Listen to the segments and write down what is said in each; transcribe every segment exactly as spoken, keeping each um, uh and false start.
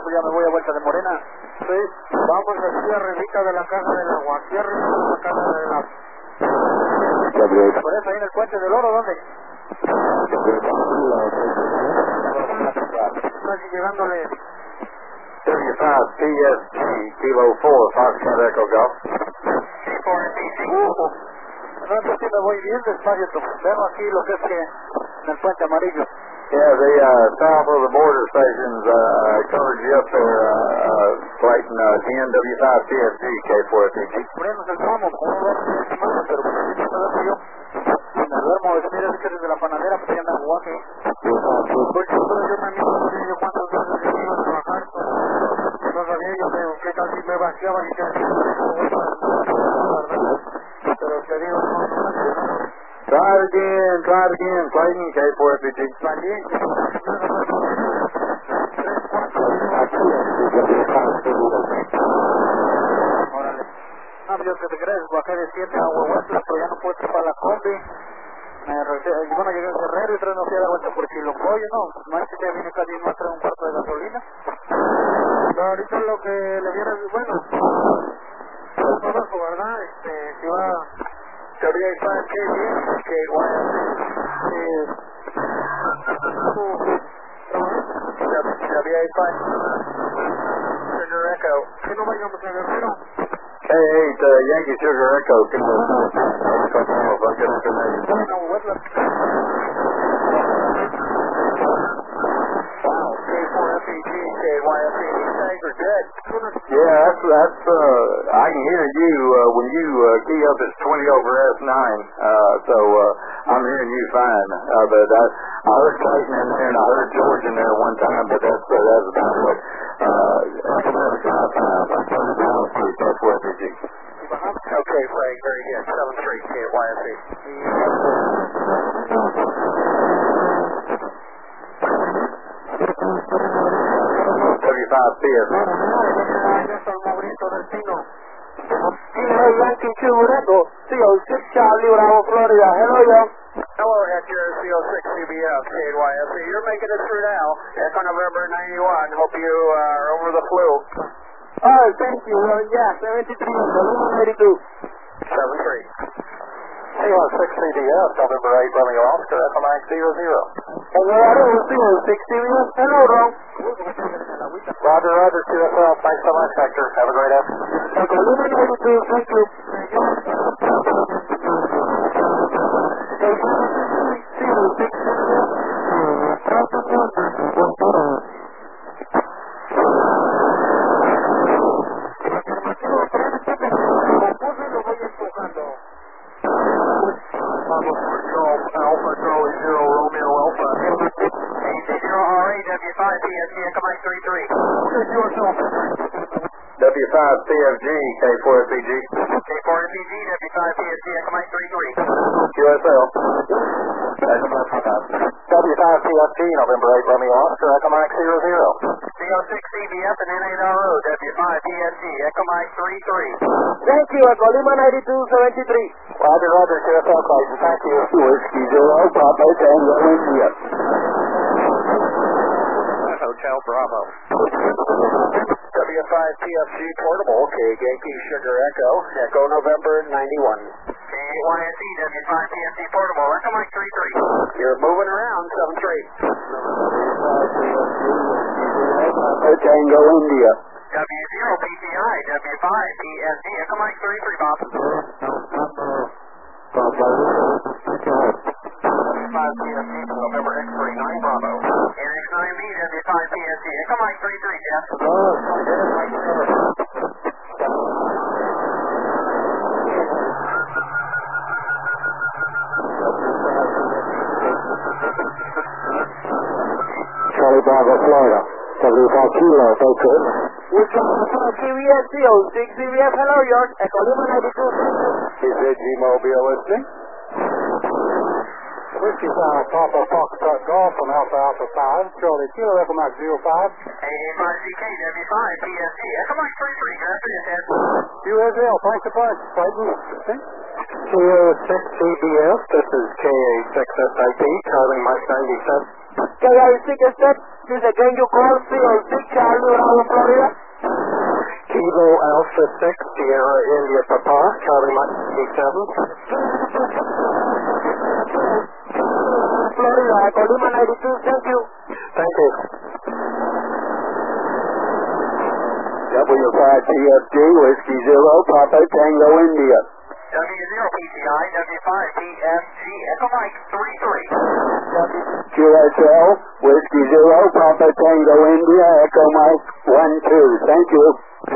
pues ya me voy a vuelta de Morena. Sí, vamos aquí arribita de la casa del agua, aquí arriba de la casa de la... Por eso ahí en el puente del oro, ¿dónde? Casi llegándole... thirty-five P S G, Kilo four, Foxtrot Echo Golf. Uh, no, pues sí me voy bien despacio. Veo aquí lo que es que en el puente amarillo. Yeah, the uh, south of the border stations uh, covered you up there, uh, uh, Clayton, uh, ten W five P S G, K four F E G. Bueno, nos vamos, ¿cómo va a ser semana? Pero pues sí, no sabes que yo me duermo, mira, es que desde la panadera pues ya me aguaje. Porque entonces yo también no sabía yo cuántas veces yo iba a trabajar, no sabía yo que, que casi me vaciaba y que así, ¿verdad? Pero te digo, no, no, no. Try it again, try it again, Clayton, K four F E G. Valiente. Órale. No, yo que te crees, bajé de siete a Huehuetla, pero ya no puedo ir para la combi. Me regresé, bueno, llegué al Guerrero y tres no fui a la vuelta por Chilocoyo, no, no es que te viene casi no trae un cuarto de gasolina. Pero ahorita lo que le viera, bueno, es todo eso, ¿verdad? Este, si va... W five K D, K Y S W five Sugar Echo. Que no vayamos a Guerrero. K eight uh, Yankee Sugar Echo, Kilo four, get information. No, what's up? Wow, K four F E G, K Y S E, these guys are good. Yeah, that's, that's, uh, I can hear you, uh, when you, uh, key up, it's twenty over S nine, uh, so, uh, I'm hearing you fine, uh, but I, I heard Clayton in there and I heard George in there one time, but that's, uh, that's about what, uh, that's about five times. I'm turning down to K four F E G. Okay, Frank, very good. seven three, K Y S E. W five P S. Yankee Sugar Echo, C O six Charlie, Bravo, Florida. Hello, young. Hello, at your C O six C B S, K Y S E. You're making it through now. Echo November ninety-one. Hope you uh, are over the flu. Oh, thank you. Uh, yeah, seventy-three, eighty-two. seven three. C O six C B S, November eight, Romeo Oscar, Echo Mike zero zero. Colorado, C O six C B S. Hello, Ron. Roger, Roger, Q S L. Thanks so much, Hector. Have a great afternoon. Echo eighty-two, thank you. Alpha Charlie zero Romeo Alpha. zero R A W five P S G, Echo Mike three three. W five P F G, K four F E G. K four F E G, W five P S G, Echo Mike three three. Q S L. W five P F G, November eight, Romeo Oscar, Echo Mike zero zero. C O six C B S and N eight R O, W five P S G, Echo Mike three three. Thank you, Echo Lima ninety-two seventy-three. Roger, Roger, Q S L, Clayton. Thank you. Whiskey zero, Papa Tango, India. Hotel Bravo. W five P F G Portable, K Yankee Sugar Echo, Echo November ninety-one. K Y S E, W five P F G Portable, Echo Mike three three. You're moving around, seven three. Tango, India. W zero P T I, W five P S G, Echo Mike three three, Bob. five P S G, November X thirty-nine, Bravo. N X nine B, W five P S G, Echo Mike three three, Jeff. Charlie Bravo, Florida. W five Kilo, Baker. Which one? C B S, C O six C B S, hello, York. Echo Lima ninety-two. Is it G-Mobile listening? Whiskey Tower, Papa Foxtrot Golf from Alpha Alpha five, Charlie Kilo, Echo Mike zero five. A A five C K, W five P S G, Echo Mike three three, good afternoon, Ted. Q S L, thanks a bunch, Clayton. C O six C B S, this is K A six S I P, Charlie Mike ninety-seven. K I six step, this is again you call C O six Charlie Bravo, Florida. Kilo Alpha six, Sierra India Papa, Charlie Mike eighty-seven. Florida, Colima ninety-two, thank you. Thank you. W five T F G, Whiskey Zero, Papa Tango India. W zero P T I, W five T F G, Echo Mike three three. Q S L, Whiskey Zero, Papa Tango India, Echo Mike one two. Thank you.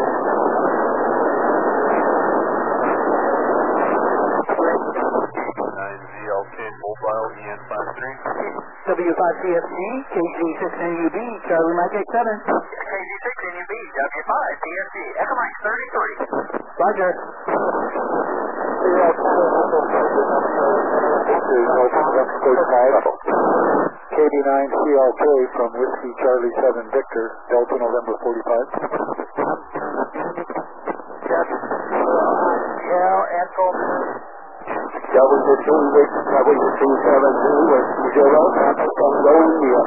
nine Z L K Mobile E N five three. W five T F G, K G six N U B, Charlie Mike eighty-seven. K G six N U B, W five T F G, Echo Mike thirty-three. Roger. K B nine C L K from Whiskey Charlie seven Victor, Delta November forty-five. L Echo. W two W two seven two, Whiskey Zero, Papa Tango India.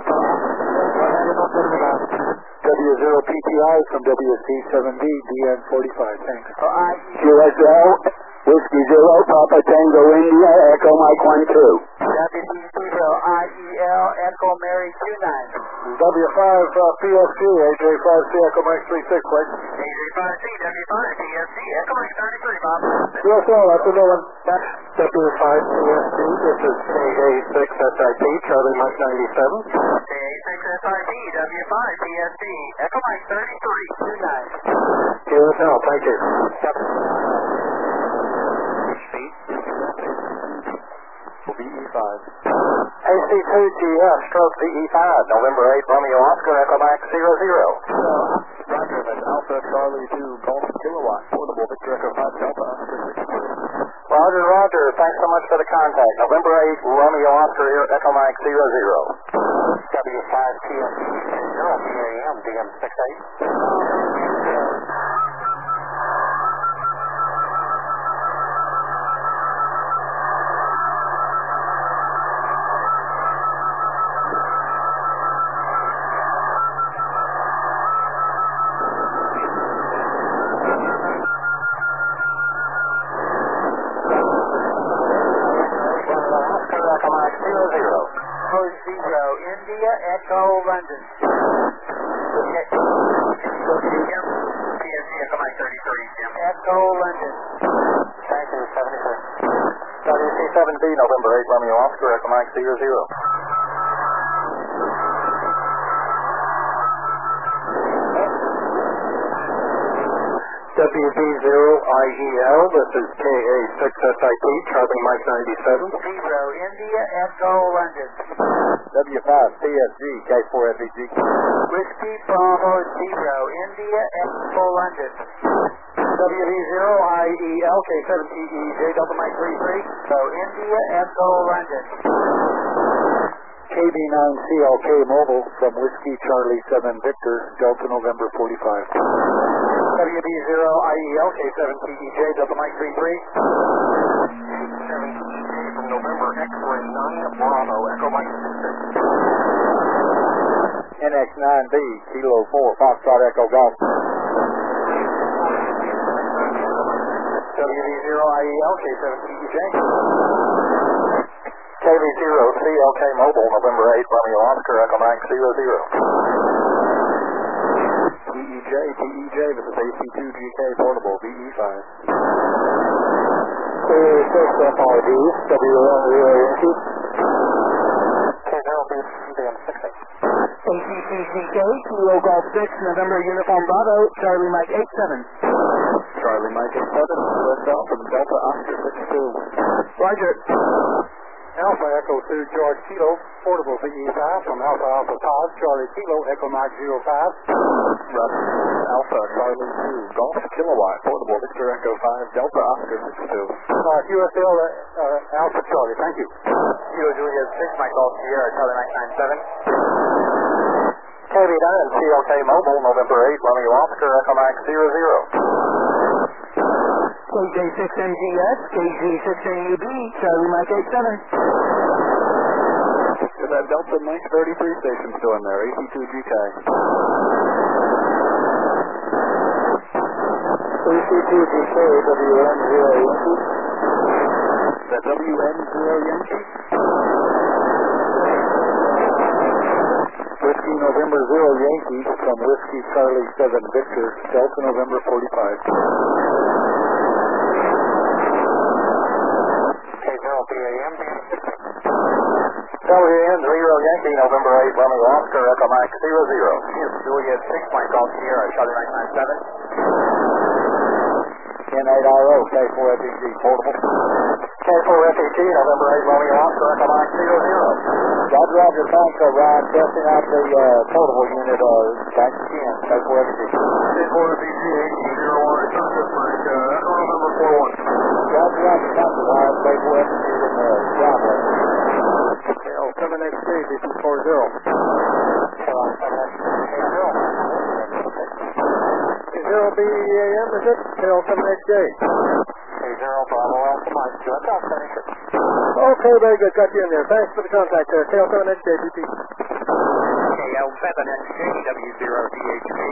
W zero P T I from W C seven B, D N forty-five, thanks. Q S L, Whiskey Zero, Papa Tango India, Echo Mike one two. W C zero I E L, Echo Mary two nine. W five uh, P S G, A J five C, Echo Mike three six, wait. A J five C, W five P S C, Echo Mike thirty-three, Bob. Q S L, that's a new one. W five P S G, this is K A six S I P, Charlie Mike ninety-seven. K A six S I P, W five P S C, Echo Mike thirty-three, two nine. Q S L, thank you. V E five. A C two G F, stroke V E five, November eighth, Romeo Oscar, Echo Mike zero zero. Roger, that's Alpha Charlie two Golf Kilowatt, portable Victor Echo five Delta Oscar six three. Roger, Roger, thanks so much for the contact. November eighth, Romeo Oscar, Echo Mike zero zero. W five T S C, zero P A M, D M six eight. Zero, India, Echo, London. P S C, Echo Mike thirty-three, Jim. Echo, London. Thank you, seventy-six. W C seven B, November eighth, Romeo Oscar, Echo Mike zero zero. W B zero I E L, this is K A six S I P, Charlie Mike ninety-seven. Zero, India, Echo, London. W five P S G, K four F E G. Whiskey, Bravo, Zero, India, Echo, London. W V zero I E L, K seven T E J, Delta Mike three three. So, India, Echo, London. K B nine C L K Mobile from Whiskey Charlie seven Victor, Delta November forty-five. W B zero I E L, K seven T E J, Delta Mike three three. seven T E J from November X-Ray nine Bravo, Echo Mike six six. N X nine B, Kilo four, Foxtrot Echo Golf. W V zero I E L, K seven T E J. K V zero C L K Mobile, November eighth, Romeo Oscar, Echo Mike zero zero. T E J, T E J, this is A C two G K Portable, V E five. K A six F R D, W L zero Yankee. K zero B D M six eight. A C C C K, Kilo Golf six, November Uniform Bravo, Charlie Mike eighty-seven. Charlie Mike eighty-seven, U S L from Delta Oscar six two. Roger. Alpha Echo two George Kilo, portable V E five from Alpha Alpha five, Charlie Kilo, Echo Mike zero five. Roger, Alpha Charlie two Golf Kilowatt, portable Victor Echo five Delta Oscar six two. Uh, U S L uh, uh, Alpha Charlie, thank you. Kilo Juliet six, Mike Golf Sierra, Charlie Mike ninety-seven. K V nine C L K Mobile, November eighth, Romeo Oscar, Echo Mike zero zero. K J six N G S, K G six N U B, Charlie Mike eighty-seven. that Delta Mike thirty-three station still in there, A C two G K. A C two G K, W N zero Yankee. Is that W N zero Yankee? Whiskey November zero Yankee from Whiskey Charlie seven Victor, Delta November forty-five. K zero B A M. W N zero Yankee, November eight, Romeo Oscar, Echo Mike zero zero. Juliet six, Mike Golf Sierra, Charlie nine nine seven. N eight R O, K four F E G, portable. K four F E G, November eight, Romeo Oscar, Echo Mike zero zero. Roger, Roger, thanks, uh, Ryan, testing out the uh, portable unit, uh, back again, K four F E G. K four F E G, eighteen zero one, return this Mike, uh, Echo November four one. Roger, Roger, thanks, Ryan, K four F E G in the driveway. Tail seven X J, B P four zero. Zero B A M, is it? Tail seven X J. K zero, Bravo, Alpha Mike, direct out, finish it. Okay, very good. Got you in there. Thanks for the contact there. Tail seven X J, B P. K L seven X J, W zero D H P.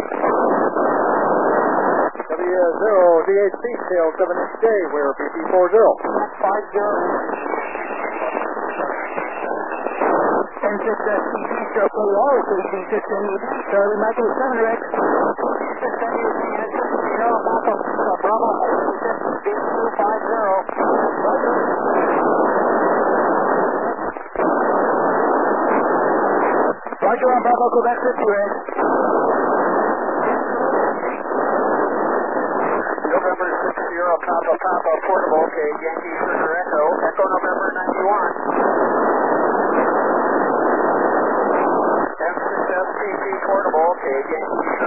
W zero D H P, Tail seven X J, we're B P four zero. five zero. N six S T P, stroke A R, station six N U T, Charlie Michael seven Rex. six N U T, zero, Bravo, Bravo, B two five zero. Roger on Bravo, Quebec fifty, Rex. November six zero, Papa Papa, portable, okay, Yankee Sugar Echo, Echo November ninety-one. M six S P P, portable, okay, Yankee